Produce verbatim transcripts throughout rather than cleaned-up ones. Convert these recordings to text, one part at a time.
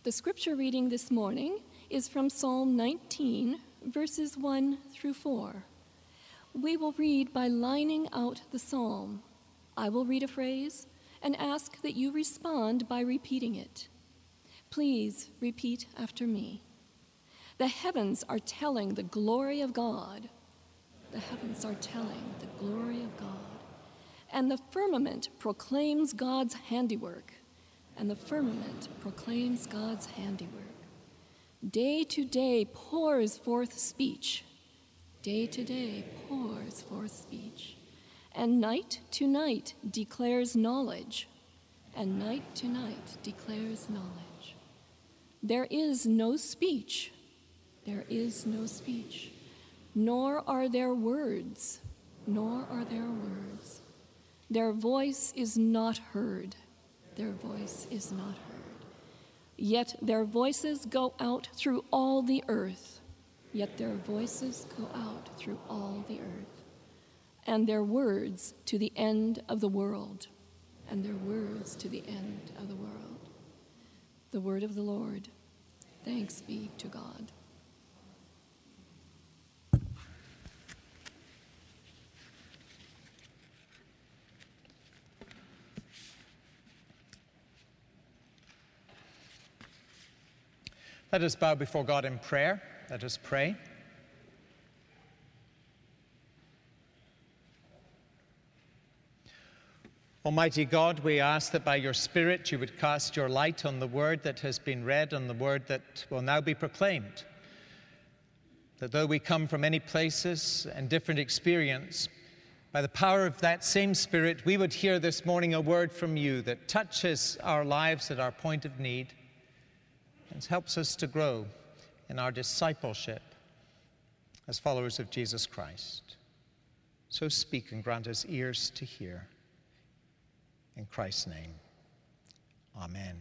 The scripture reading this morning is from Psalm nineteen, verses one through four. We will read by lining out the psalm. I will read a phrase and ask that you respond by repeating it. Please repeat after me. The heavens are telling the glory of God. The heavens are telling the glory of God. And the firmament proclaims God's handiwork. And the firmament proclaims God's handiwork. Day to day pours forth speech. Day to day pours forth speech. And night to night declares knowledge. And night to night declares knowledge. There is no speech. There is no speech. Nor are there words. Nor are there words. Their voice is not heard. Their voice is not heard. Yet their voices go out through all the earth. Yet their voices go out through all the earth. And their words to the end of the world. And their words to the end of the world. The word of the Lord. Thanks be to God. Let us bow before God in prayer. Let us pray. Almighty God, we ask that by your Spirit you would cast your light on the word that has been read, on the word that will now be proclaimed. That though we come from many places and different experience, by the power of that same Spirit, we would hear this morning a word from you that touches our lives at our point of need and helps us to grow in our discipleship as followers of Jesus Christ. So speak and grant us ears to hear. In Christ's name, amen.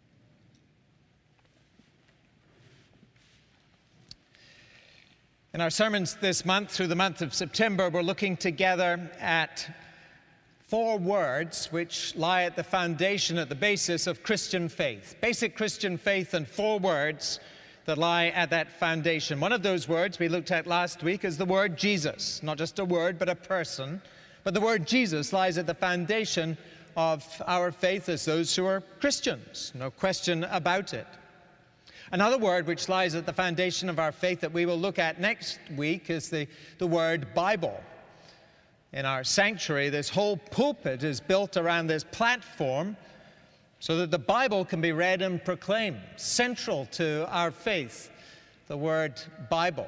In our sermons this month, through the month of September, we're looking together at four words which lie at the foundation, at the basis of Christian faith. Basic Christian faith, and four words that lie at that foundation. One of those words we looked at last week is the word Jesus. Not just a word, but a person. But the word Jesus lies at the foundation of our faith as those who are Christians. No question about it. Another word which lies at the foundation of our faith that we will look at next week is the, the word Bible. In our sanctuary, this whole pulpit is built around this platform so that the Bible can be read and proclaimed. Central to our faith, the word Bible.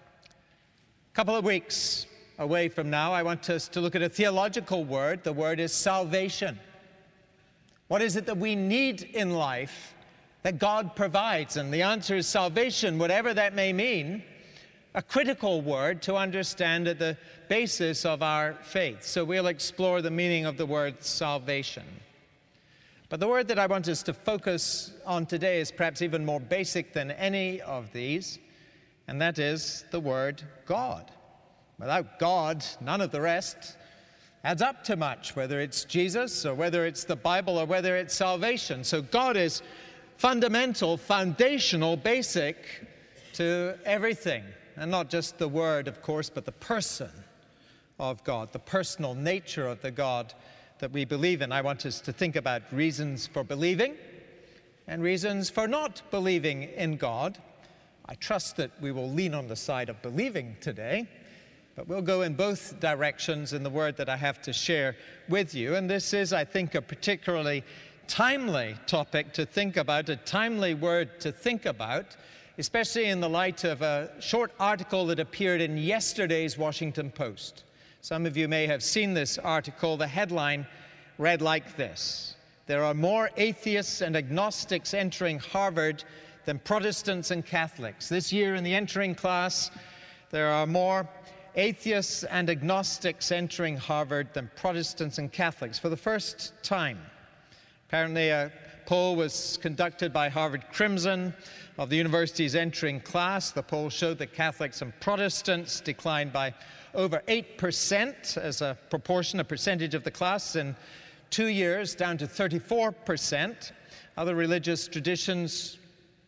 A couple of weeks away from now, I want us to look at a theological word. The word is salvation. What is it that we need in life that God provides? And the answer is salvation, whatever that may mean. A critical word to understand at the basis of our faith. So we'll explore the meaning of the word salvation. But the word that I want us to focus on today is perhaps even more basic than any of these, and that is the word God. Without God, none of the rest adds up to much, whether it's Jesus or whether it's the Bible or whether it's salvation. So God is fundamental, foundational, basic to everything. And not just the word, of course, but the person of God, the personal nature of the God that we believe in. I want us to think about reasons for believing and reasons for not believing in God. I trust that we will lean on the side of believing today, but we'll go in both directions in the word that I have to share with you. And this is, I think, a particularly timely topic to think about, a timely word to think about, especially in the light of a short article that appeared in yesterday's Washington Post. Some of you may have seen this article. The headline read like this: "There are more atheists and agnostics entering Harvard than Protestants and Catholics." This year in the entering class, there are more atheists and agnostics entering Harvard than Protestants and Catholics for the first time. Apparently, a poll was conducted by Harvard Crimson of the university's entering class. The poll showed that Catholics and Protestants declined by over eight percent as a proportion, a percentage of the class in two years, down to thirty-four percent. Other religious traditions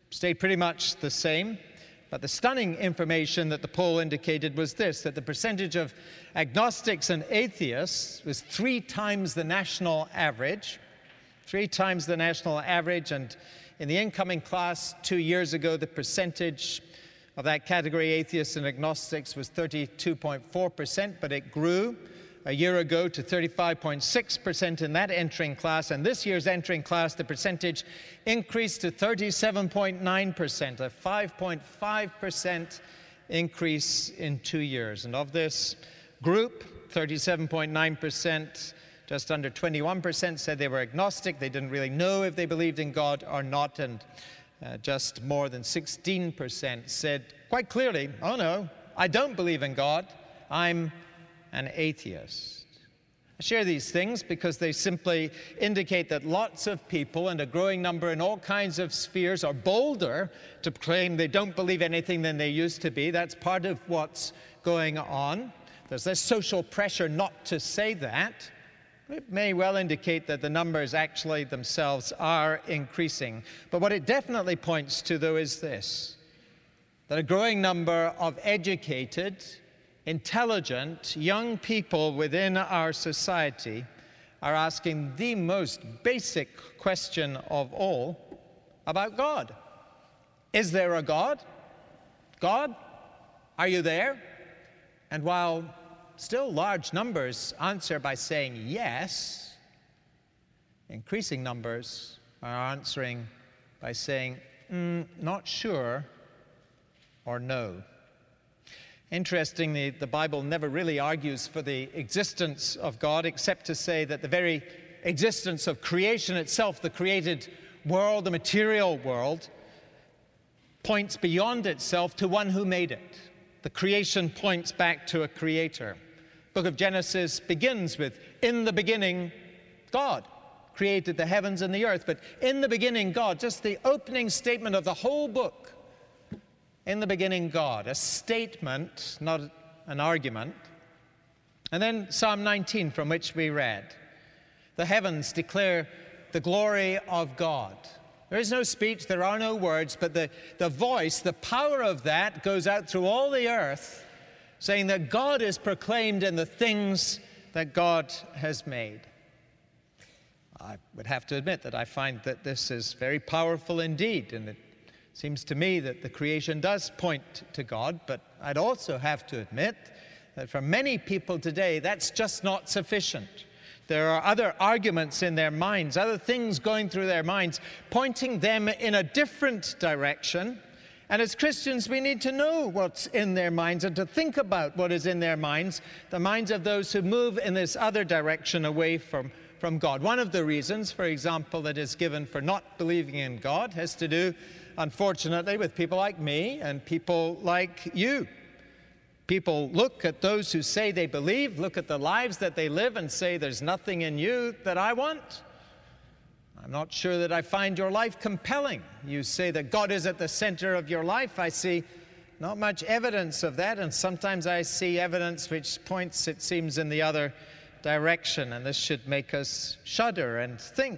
stayed pretty much the same. But the stunning information that the poll indicated was this, that the percentage of agnostics and atheists was three times the national average, three times the national average, and in the incoming class two years ago, the percentage of that category, atheists and agnostics, was thirty-two point four percent, but it grew a year ago to thirty-five point six percent in that entering class, and this year's entering class, the percentage increased to thirty-seven point nine percent, a five point five percent increase in two years. And of this group, thirty-seven point nine percent, just under twenty-one percent said they were agnostic. They didn't really know if they believed in God or not, and uh, just more than sixteen percent said quite clearly, oh no, I don't believe in God, I'm an atheist. I share these things because they simply indicate that lots of people, and a growing number in all kinds of spheres, are bolder to claim they don't believe anything than they used to be. That's part of what's going on. There's this social pressure not to say that. It may well indicate that the numbers actually themselves are increasing. But what it definitely points to, though, is this, that a growing number of educated, intelligent young people within our society are asking the most basic question of all about God. Is there a God? God, are you there? And while still large numbers answer by saying yes, increasing numbers are answering by saying, mm, not sure or no. Interestingly, the Bible never really argues for the existence of God, except to say that the very existence of creation itself, the created world, the material world, points beyond itself to one who made it. The creation points back to a creator. The book of Genesis begins with, in the beginning, God created the heavens and the earth. But in the beginning, God, just the opening statement of the whole book, in the beginning, God, a statement, not an argument. And then Psalm nineteen, from which we read, the heavens declare the glory of God. There is no speech, there are no words, but the, the voice, the power of that goes out through all the earth, saying that God is proclaimed in the things that God has made. I would have to admit that I find that this is very powerful indeed, and it seems to me that the creation does point to God, but I'd also have to admit that for many people today, that's just not sufficient. There are other arguments in their minds, other things going through their minds, pointing them in a different direction. And as Christians, we need to know what's in their minds and to think about what is in their minds, the minds of those who move in this other direction away from, from God. One of the reasons, for example, that is given for not believing in God has to do, unfortunately, with people like me and people like you. People look at those who say they believe, look at the lives that they live and say, there's nothing in you that I want. I'm not sure that I find your life compelling. You say that God is at the center of your life. I see not much evidence of that, and sometimes I see evidence which points, it seems, in the other direction, and this should make us shudder and think.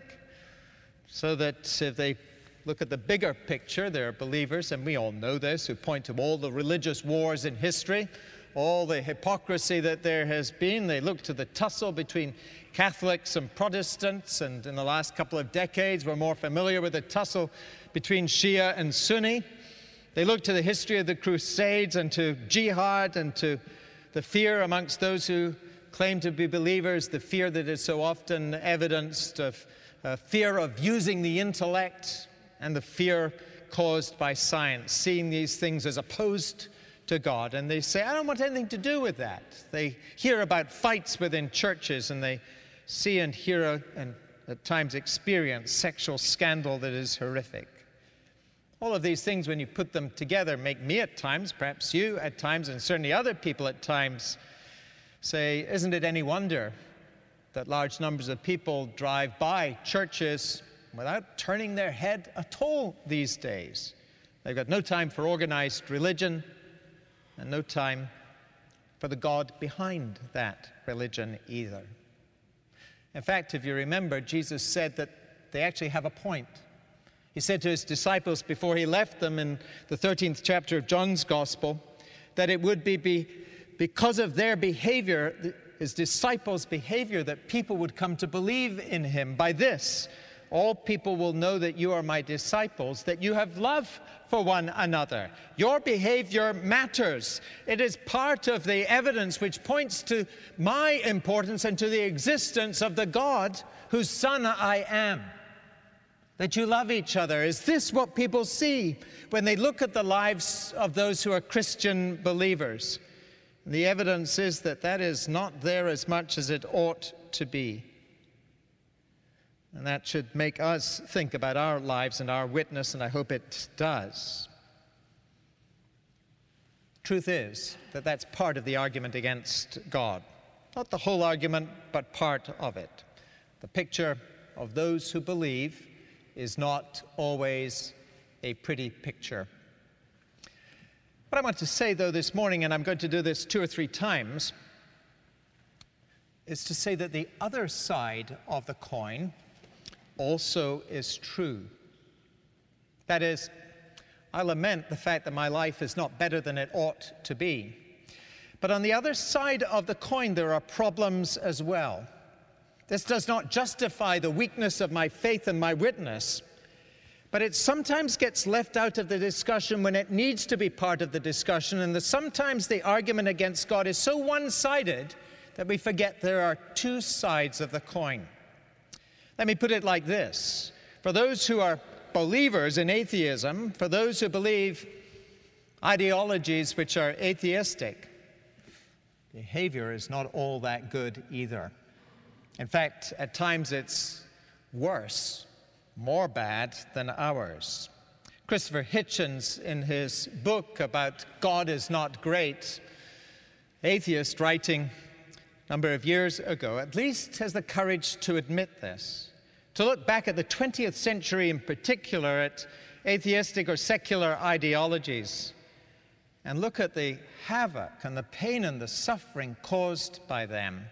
So that if they look at the bigger picture, there are believers, and we all know this, who point to all the religious wars in history, all the hypocrisy that there has been. They look to the tussle between Catholics and Protestants, and in the last couple of decades, we're more familiar with the tussle between Shia and Sunni. They look to the history of the Crusades and to jihad and to the fear amongst those who claim to be believers, the fear that is so often evidenced of uh, fear of using the intellect, and the fear caused by science, seeing these things as opposed to God. And they say, I don't want anything to do with that. They hear about fights within churches, and they see and hear and at times experience sexual scandal that is horrific. All of these things, when you put them together, make me at times, perhaps you at times, and certainly other people at times, say, isn't it any wonder that large numbers of people drive by churches without turning their head at all these days? They've got no time for organized religion and no time for the God behind that religion either. In fact, if you remember, Jesus said that they actually have a point. He said to his disciples before he left them in the thirteenth chapter of John's Gospel that it would be, be because of their behavior, his disciples' behavior, that people would come to believe in him. By this, all people will know that you are my disciples, that you have love for one another. Your behavior matters. It is part of the evidence which points to my importance and to the existence of the God whose son I am. That you love each other. Is this what people see when they look at the lives of those who are Christian believers? And the evidence is that that is not there as much as it ought to be. And that should make us think about our lives and our witness, and I hope it does. Truth is that that's part of the argument against God. Not the whole argument, but part of it. The picture of those who believe is not always a pretty picture. What I want to say, though, this morning, and I'm going to do this two or three times, is to say that the other side of the coin also is true. That is, I lament the fact that my life is not better than it ought to be. But on the other side of the coin, there are problems as well. This does not justify the weakness of my faith and my witness, but it sometimes gets left out of the discussion when it needs to be part of the discussion, and the, sometimes the argument against God is so one-sided that we forget there are two sides of the coin. Let me put it like this. For those who are believers in atheism, for those who believe ideologies which are atheistic, behavior is not all that good either. In fact, at times it's worse, more bad than ours. Christopher Hitchens, in his book about God is Not Great, atheist writing a number of years ago, at least has the courage to admit this, to look back at the twentieth century in particular at atheistic or secular ideologies and look at the havoc and the pain and the suffering caused by them.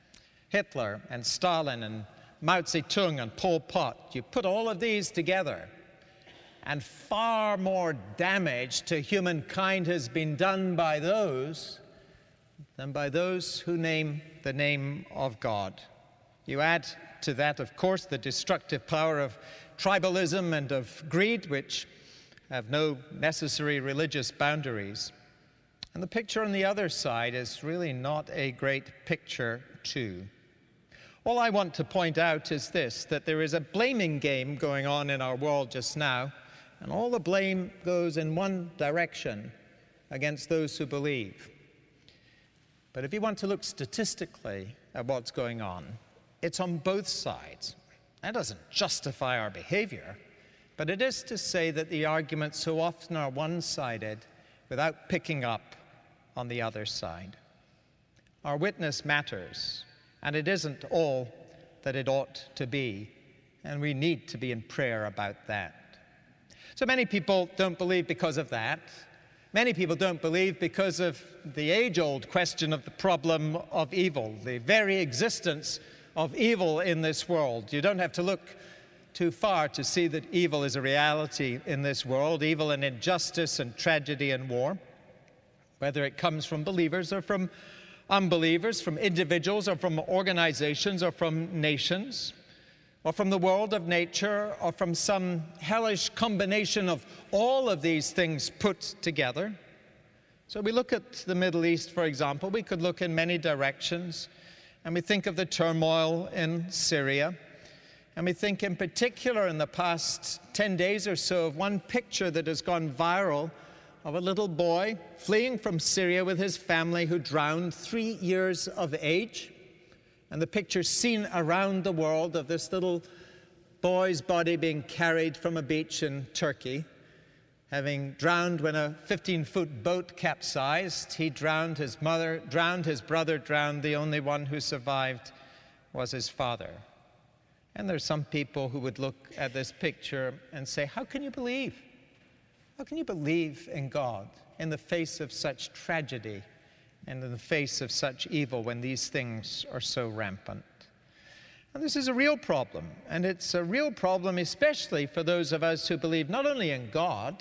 Hitler and Stalin and Mao Zedong and Pol Pot, you put all of these together, and far more damage to humankind has been done by those than by those who name the name of God. You add to that, of course, the destructive power of tribalism and of greed, which have no necessary religious boundaries. And the picture on the other side is really not a great picture, too. All I want to point out is this, that there is a blaming game going on in our world just now, and all the blame goes in one direction against those who believe. But if you want to look statistically at what's going on, it's on both sides. That doesn't justify our behavior, but it is to say that the arguments so often are one-sided without picking up on the other side. Our witness matters, and it isn't all that it ought to be, and we need to be in prayer about that. So many people don't believe because of that. Many people don't believe because of the age-old question of the problem of evil, the very existence of evil in this world. You don't have to look too far to see that evil is a reality in this world, evil and injustice and tragedy and war, whether it comes from believers or from unbelievers, from individuals or from organizations or from nations, or from the world of nature, or from some hellish combination of all of these things put together. So we look at the Middle East, for example. We could look in many directions, and we think of the turmoil in Syria, and we think in particular in the past ten days or so of one picture that has gone viral of a little boy fleeing from Syria with his family who drowned, three years of age. And the picture seen around the world of this little boy's body being carried from a beach in Turkey, having drowned when a fifteen-foot boat capsized. He drowned, his mother drowned, his brother drowned. The only one who survived was his father. And there's some people who would look at this picture and say, how can you believe? How can you believe in God in the face of such tragedy and in the face of such evil when these things are so rampant? And this is a real problem, and it's a real problem especially for those of us who believe not only in God,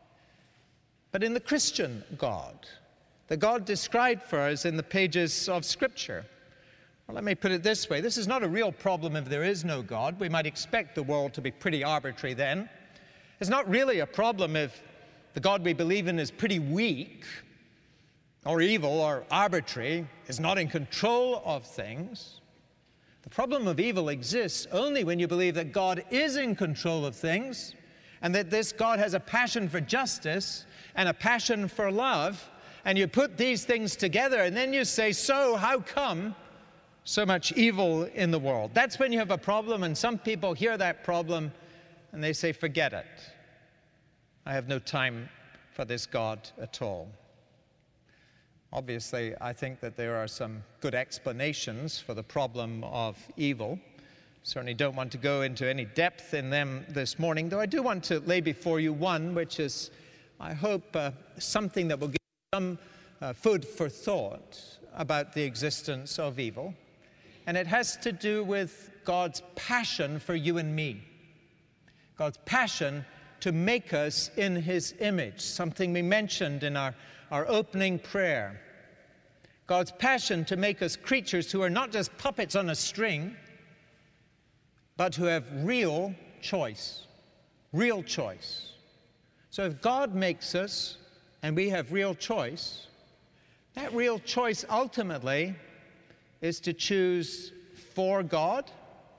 but in the Christian God, the God described for us in the pages of Scripture. Well, let me put it this way. This is not a real problem if there is no God. We might expect the world to be pretty arbitrary then. It's not really a problem if the God we believe in is pretty weak or evil or arbitrary, is not in control of things. The problem of evil exists only when you believe that God is in control of things and that this God has a passion for justice and a passion for love, and you put these things together and then you say, so how come so much evil in the world? That's when you have a problem, and some people hear that problem and they say, forget it. I have no time for this God at all. Obviously, I think that there are some good explanations for the problem of evil. Certainly don't want to go into any depth in them this morning, though I do want to lay before you one, which is, I hope, uh, something that will give you some uh, food for thought about the existence of evil. And it has to do with God's passion for you and me. God's passion to make us in His image, something we mentioned in our, our opening prayer. God's passion to make us creatures who are not just puppets on a string, but who have real choice, real choice. So if God makes us and we have real choice, that real choice ultimately is to choose for God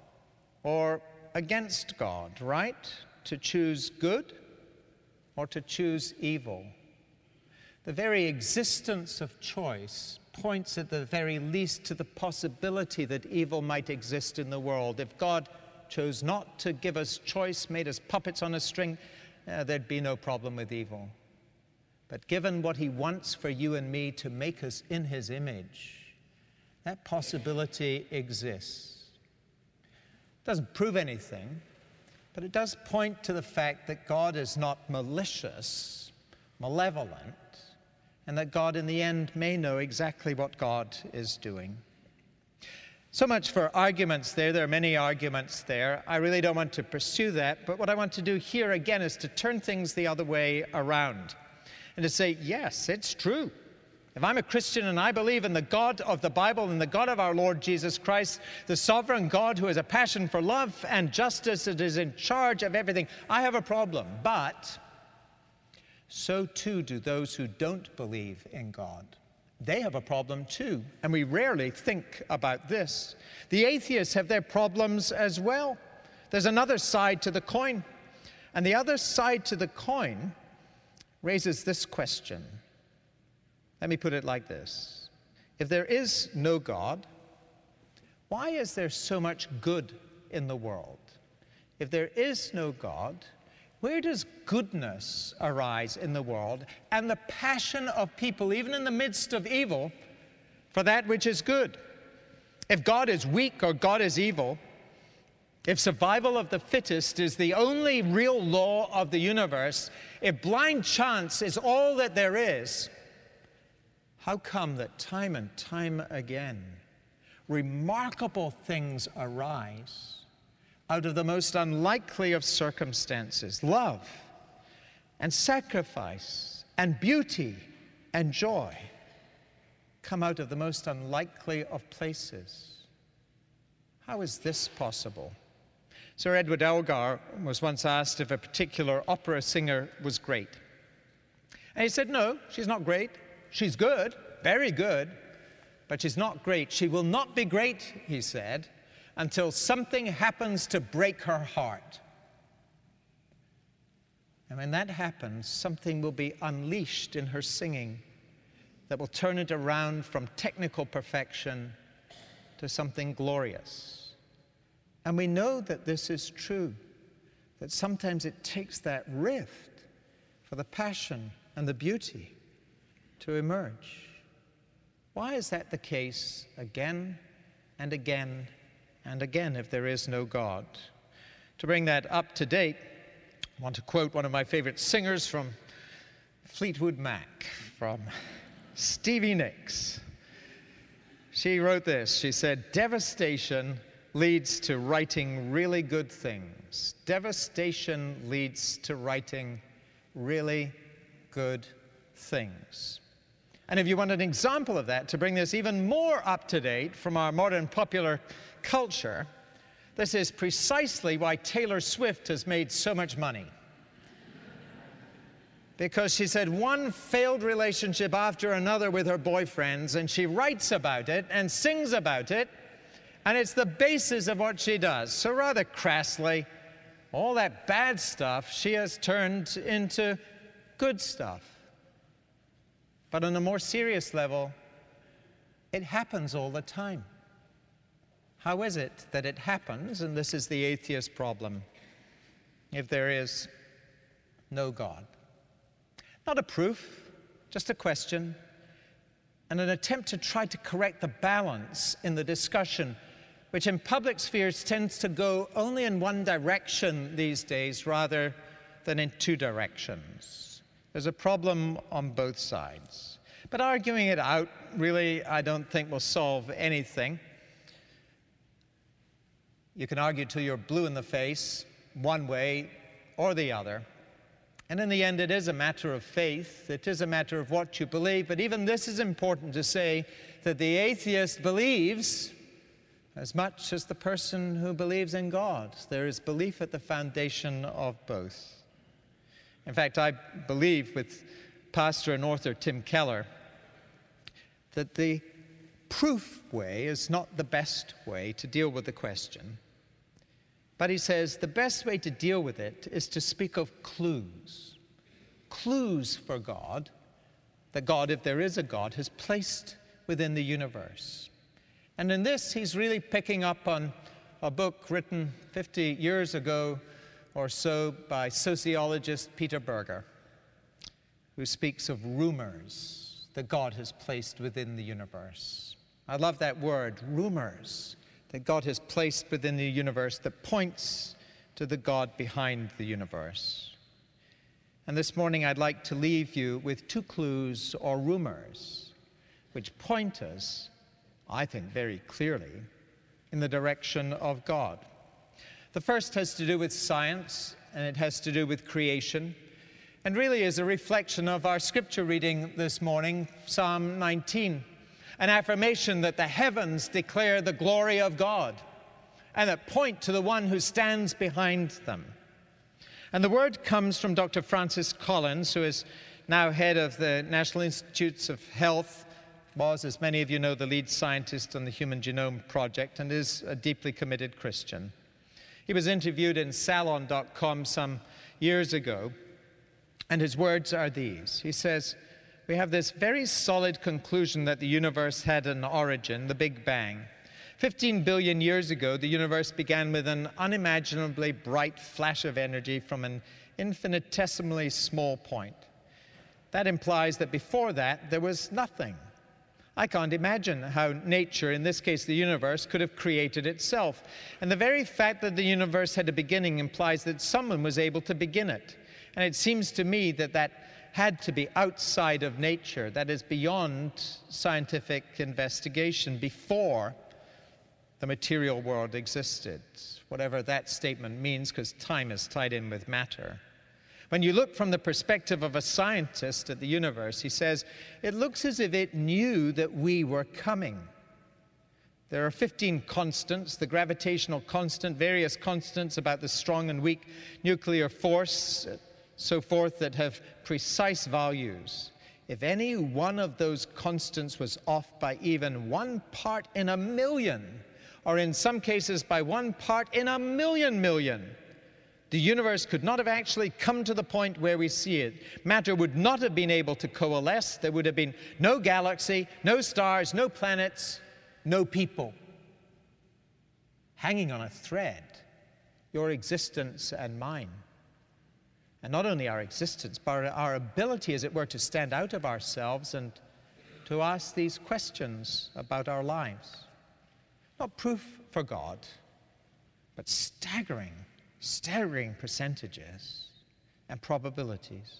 or against God, right? To choose good or to choose evil. The very existence of choice points at the very least to the possibility that evil might exist in the world. If God chose not to give us choice, made us puppets on a string, uh, there'd be no problem with evil. But given what He wants for you and me to make us in His image, that possibility exists. It doesn't prove anything, but it does point to the fact that God is not malicious, malevolent, and that God in the end may know exactly what God is doing. So much for arguments there. There are many arguments there. I really don't want to pursue that, but what I want to do here again is to turn things the other way around and to say, yes, it's true. If I'm a Christian and I believe in the God of the Bible and the God of our Lord Jesus Christ, the sovereign God who has a passion for love and justice and is in charge of everything, I have a problem. But so too do those who don't believe in God. They have a problem too, and we rarely think about this. The atheists have their problems as well. There's another side to the coin, and the other side to the coin raises this question. Let me put it like this. If there is no God, why is there so much good in the world? If there is no God, where does goodness arise in the world and the passion of people, even in the midst of evil, for that which is good? If God is weak or God is evil, if survival of the fittest is the only real law of the universe, if blind chance is all that there is, how come that time and time again remarkable things arise out of the most unlikely of circumstances? Love and sacrifice and beauty and joy come out of the most unlikely of places. How is this possible? Sir Edward Elgar was once asked if a particular opera singer was great. And he said, no, she's not great. She's good, very good, but she's not great. She will not be great, he said, until something happens to break her heart. And when that happens, something will be unleashed in her singing that will turn it around from technical perfection to something glorious. And we know that this is true, that sometimes it takes that rift for the passion and the beauty to emerge. Why is that the case again and again and again if there is no God? To bring that up to date, I want to quote one of my favorite singers from Fleetwood Mac, from Stevie Nicks. She wrote this. She said, "Devastation leads to writing really good things. Devastation leads to writing really good things. And if you want an example of that, to bring this even more up to date from our modern popular culture, this is precisely why Taylor Swift has made so much money. Because she's had one failed relationship after another with her boyfriends, and she writes about it and sings about it, and it's the basis of what she does. So rather crassly, all that bad stuff she has turned into good stuff. But on a more serious level, it happens all the time. How is it that it happens? And this is the atheist problem. If there is no God. Not a proof, just a question, and an attempt to try to correct the balance in the discussion, which in public spheres tends to go only in one direction these days rather than in two directions. There's a problem on both sides. But arguing it out, really, I don't think will solve anything. You can argue till you're blue in the face, one way or the other. And in the end, it is a matter of faith. It is a matter of what you believe. But even this is important to say, that the atheist believes as much as the person who believes in God. There is belief at the foundation of both. In fact, I believe with pastor and author Tim Keller that the proof way is not the best way to deal with the question. But he says the best way to deal with it is to speak of clues. Clues for God, that God, if there is a God, has placed within the universe. And in this, he's really picking up on a book written fifty years ago or so by sociologist Peter Berger, who speaks of rumors that God has placed within the universe. I love that word, rumors, that God has placed within the universe that points to the God behind the universe. And this morning I'd like to leave you with two clues or rumors which point us, I think very clearly, in the direction of God. The first has to do with science, and it has to do with creation, and really is a reflection of our scripture reading this morning, Psalm nineteen, an affirmation that the heavens declare the glory of God, and that point to the one who stands behind them. And the word comes from Doctor Francis Collins, who is now head of the National Institutes of Health, was, as many of you know, the lead scientist on the Human Genome Project, and is a deeply committed Christian. He was interviewed in Salon dot com some years ago, and his words are these. He says, "We have this very solid conclusion that the universe had an origin, the Big Bang. fifteen billion years ago, the universe began with an unimaginably bright flash of energy from an infinitesimally small point. That implies that before that, there was nothing. I can't imagine how nature, in this case the universe, could have created itself. And the very fact that the universe had a beginning implies that someone was able to begin it. And it seems to me that that had to be outside of nature, that is beyond scientific investigation, before the material world existed, whatever that statement means, because time is tied in with matter. When you look from the perspective of a scientist at the universe, he says, it looks as if it knew that we were coming. There are fifteen constants, the gravitational constant, various constants about the strong and weak nuclear force, so forth, that have precise values. If any one of those constants was off by even one part in a million, or in some cases by one part in a million million, the universe could not have actually come to the point where we see it. Matter would not have been able to coalesce. There would have been no galaxy, no stars, no planets, no people. Hanging on a thread, your existence and mine. And not only our existence, but our ability, as it were, to stand out of ourselves and to ask these questions about our lives. Not proof for God, but staggering, staggering percentages and probabilities.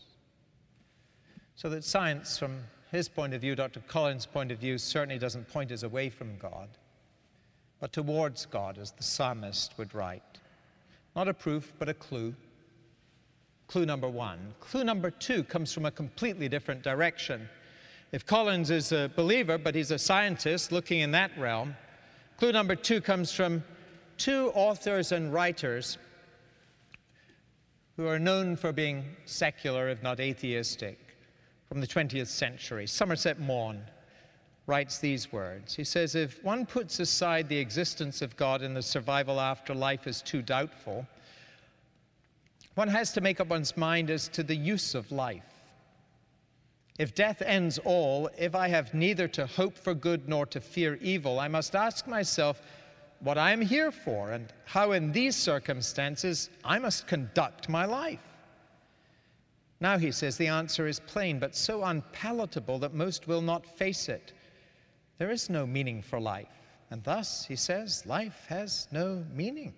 So that science, from his point of view, Doctor Collins' point of view, certainly doesn't point us away from God. but towards God, as the psalmist would write. Not a proof, but a clue. Clue number one. Clue number two comes from a completely different direction. If Collins is a believer, but he's a scientist looking in that realm, clue number two comes from two authors and writers who are known for being secular, if not atheistic, from the twentieth century. Somerset Maugham writes these words. He says, if one puts aside the existence of God and the survival after life is too doubtful, one has to make up one's mind as to the use of life. If death ends all, if I have neither to hope for good nor to fear evil, I must ask myself what I am here for and how in these circumstances I must conduct my life. Now, he says, the answer is plain, but so unpalatable that most will not face it. There is no meaning for life, and thus, he says, life has no meaning.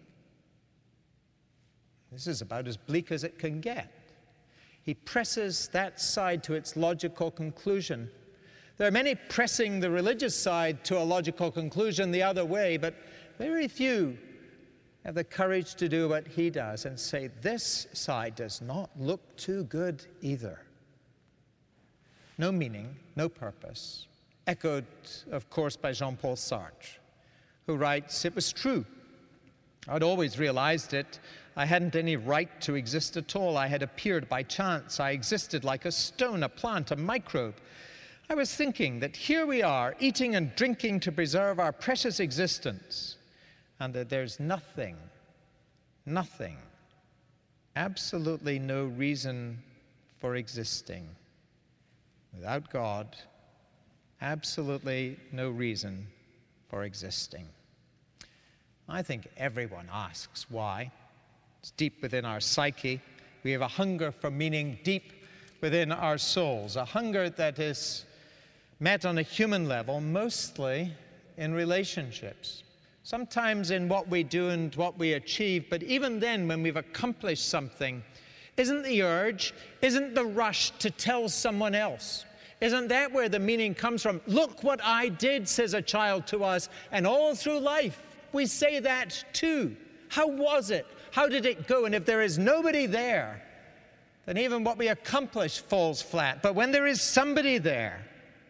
This is about as bleak as it can get. He presses that side to its logical conclusion. There are many pressing the religious side to a logical conclusion the other way, but very few have the courage to do what he does and say, this side does not look too good either. No meaning, no purpose. Echoed, of course, by Jean-Paul Sartre, who writes, it was true. I'd always realized it. I hadn't any right to exist at all. I had appeared by chance. I existed like a stone, a plant, a microbe. I was thinking that here we are, eating and drinking to preserve our precious existence, and that there's nothing, nothing, absolutely no reason for existing. Without God, absolutely no reason for existing. I think everyone asks why. It's deep within our psyche. We have a hunger for meaning deep within our souls, a hunger that is met on a human level, mostly in relationships. Sometimes in what we do and what we achieve, but even then, when we've accomplished something, isn't the urge, isn't the rush to tell someone else? Isn't that where the meaning comes from? Look what I did, says a child to us, and all through life we say that too. How was it? How did it go? And if there is nobody there, then even what we accomplish falls flat. But when there is somebody there,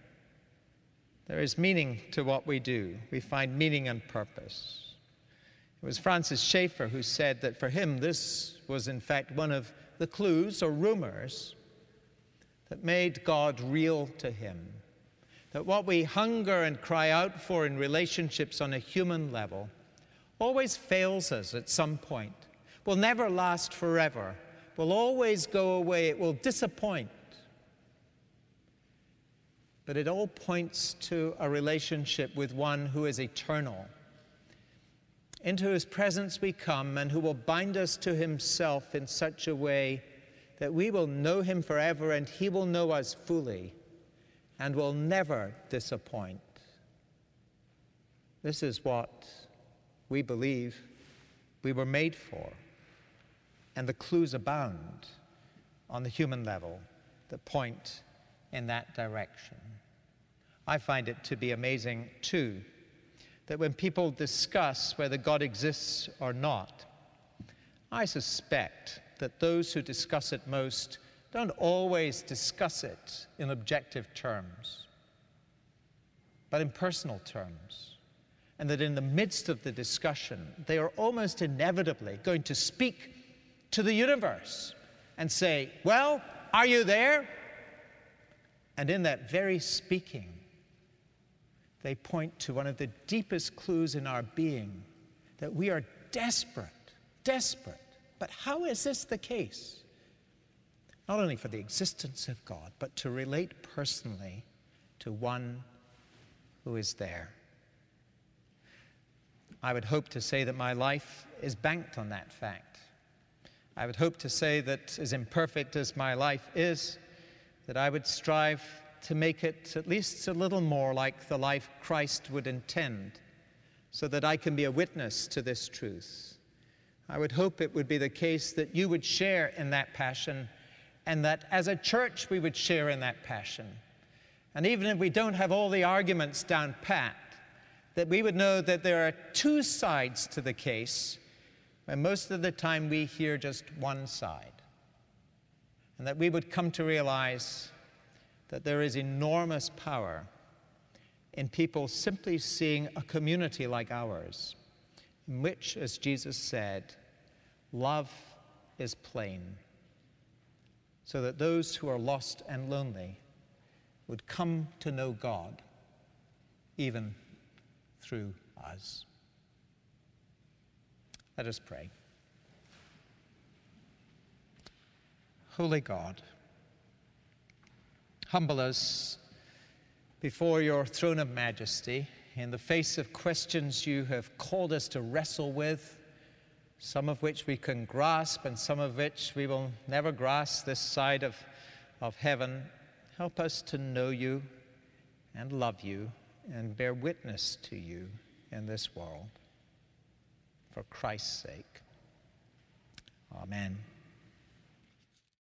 there is meaning to what we do. We find meaning and purpose. It was Francis Schaeffer who said that for him this was in fact one of the clues or rumors that made God real to him. That what we hunger and cry out for in relationships on a human level always fails us at some point, will never last forever, will always go away, it will disappoint. But it all points to a relationship with one who is eternal, into whose presence we come and who will bind us to himself in such a way that we will know him forever and he will know us fully and will never disappoint. This is what we believe we were made for. And the clues abound on the human level that point in that direction. I find it to be amazing, too, that when people discuss whether God exists or not, I suspect that those who discuss it most don't always discuss it in objective terms, but in personal terms. And that in the midst of the discussion, they are almost inevitably going to speak to the universe and say, well, are you there? And in that very speaking, they point to one of the deepest clues in our being, that we are desperate, desperate. But how is this the case? Not only for the existence of God, but to relate personally to one who is there. I would hope to say that my life is banked on that fact. I would hope to say that as imperfect as my life is, that I would strive to make it at least a little more like the life Christ would intend, so that I can be a witness to this truth. I would hope it would be the case that you would share in that passion, and that as a church we would share in that passion. And even if we don't have all the arguments down pat, that we would know that there are two sides to the case, when most of the time we hear just one side. And that we would come to realize that there is enormous power in people simply seeing a community like ours, in which, as Jesus said, love is plain, so that those who are lost and lonely would come to know God, even through us. Let us pray. Holy God, humble us before your throne of majesty in the face of questions you have called us to wrestle with, some of which we can grasp and some of which we will never grasp this side of, of heaven. Help us to know you and love you and bear witness to you in this world. For Christ's sake. Amen.